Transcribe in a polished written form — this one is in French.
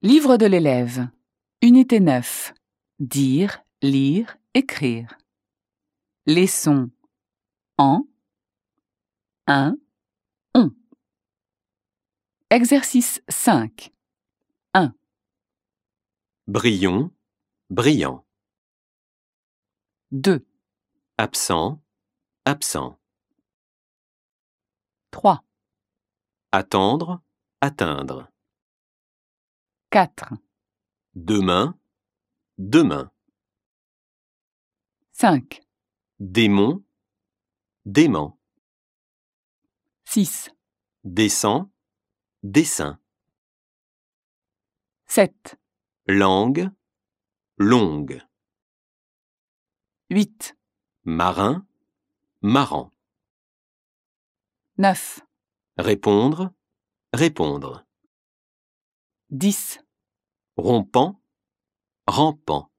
Livre de l'élève. Unité 9. Dire, lire, écrire. Les sons en, un, on. Exercice 5. 1. Brillon, brillant. 2. Absent, absent. 3. Attendre, atteindre. 4. Demain, demain. 5. Démon, dément. 6. Descend, dessin. 7. Langue, longue. 8. Marin, marrant. 9. Répondre, répondre. 10. Rompant, rampant.